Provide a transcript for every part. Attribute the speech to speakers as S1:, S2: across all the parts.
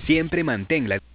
S1: Siempre mantén la...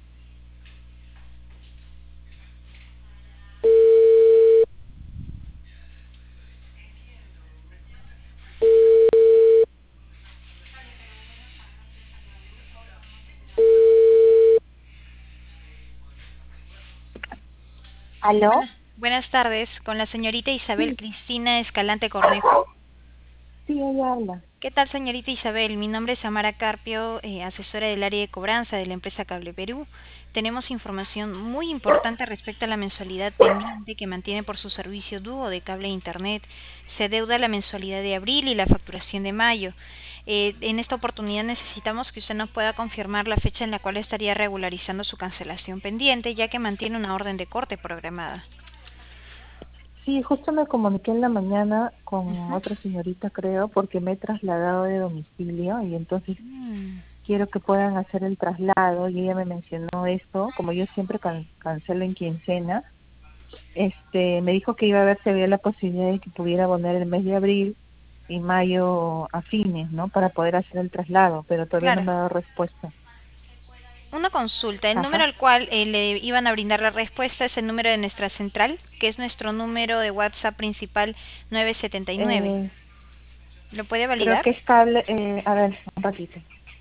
S2: ¿Aló?
S3: Buenas tardes, con la señorita Isabel
S2: Sí,
S3: Cristina Escalante Cornejo.
S2: sí, ella habla.
S3: ¿Qué tal, señorita Isabel? Mi nombre es Samara Carpio, asesora del área de cobranza de la empresa Cable Perú. Tenemos información muy importante respecto a la mensualidad pendiente que mantiene por su servicio dúo de cable e internet. Se deuda la mensualidad de abril y la facturación de mayo. En esta oportunidad necesitamos que usted nos pueda confirmar la fecha en la cual estaría regularizando su cancelación pendiente, ya que mantiene una orden de corte programada.
S2: Sí, justo me comuniqué en la mañana con
S3: Ujú.
S2: otra señorita, creo, porque me he trasladado de domicilio y entonces
S3: Mm.
S2: quiero que puedan hacer el traslado y ella me mencionó esto, como yo siempre cancelo en quincena, me dijo que iba a ver si había la posibilidad de que pudiera poner el mes de abril y mayo a fines, ¿no? Para poder hacer el traslado, pero todavía no
S3: Claro.
S2: me ha dado respuesta.
S3: Una consulta, el número
S2: Ajá.
S3: al cual le iban a brindar la respuesta es el número de nuestra central, que es nuestro número de WhatsApp principal 979.
S2: Eh,
S3: ¿Lo puede
S2: Creo
S3: validar?
S2: que es cable, a ver, un ratito.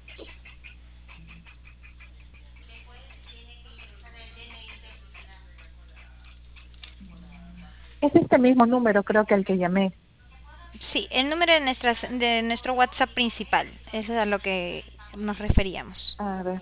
S2: Es este mismo número, creo que el que llamé.
S3: Sí, el número de, de nuestro WhatsApp principal, eso es a lo que nos referíamos.
S2: A ver.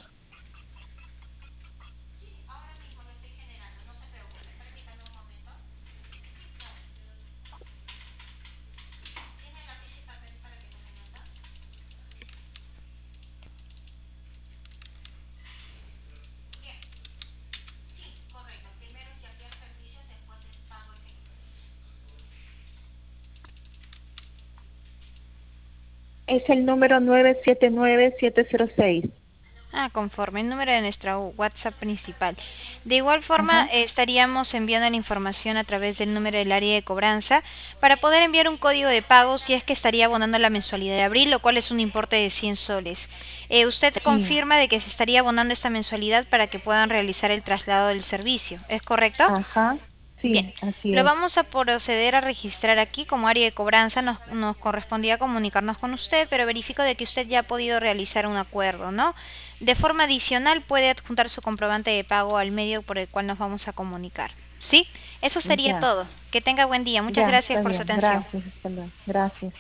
S2: Es el número 979706.
S3: Ah, conforme el número de nuestra WhatsApp principal. De igual forma,
S2: Ajá.
S3: estaríamos enviando la información a través del número del área de cobranza para poder enviar un código de pago si es que estaría abonando la mensualidad de abril, lo cual es un importe de 100 soles. Usted
S2: Sí.
S3: confirma de que se estaría abonando esta mensualidad para que puedan realizar el traslado del servicio, ¿es correcto?
S2: Ajá.
S3: Bien,
S2: Sí, así
S3: lo
S2: es.
S3: vamos a proceder a registrar aquí como área de cobranza. Nos correspondía comunicarnos con usted, pero verifico de que usted ya ha podido realizar un acuerdo, ¿no? De forma adicional puede adjuntar su comprobante de pago al medio por el cual nos vamos a comunicar. ¿Sí? Eso sería
S2: Ya.
S3: todo. Que tenga buen día. Muchas
S2: Ya,
S3: gracias
S2: está
S3: por su
S2: bien.
S3: atención.
S2: Gracias. Hasta luego. Gracias.